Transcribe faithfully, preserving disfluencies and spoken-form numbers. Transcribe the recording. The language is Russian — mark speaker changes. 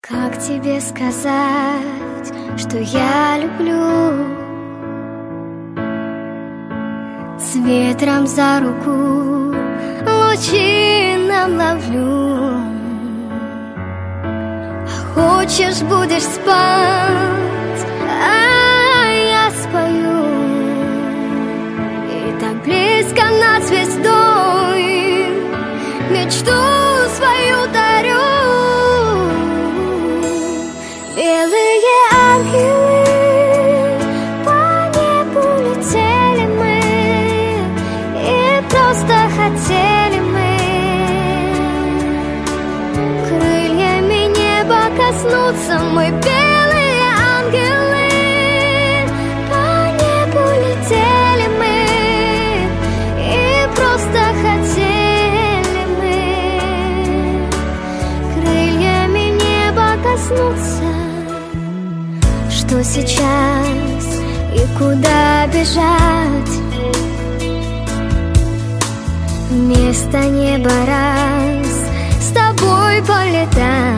Speaker 1: Как тебе сказать, что я люблю? С ветром за руку лучинам ловлю. А хочешь, будешь спать, а я спою. И так близко над звездой мечту свою дарю. Белые ангелы, по небу летели мы, и просто хотели мы крыльями неба коснуться. Мы белые ангелы, по небу летели мы, и просто хотели мы крыльями неба коснуться. Что сейчас и куда бежать? Вместо неба раз с тобой полетать.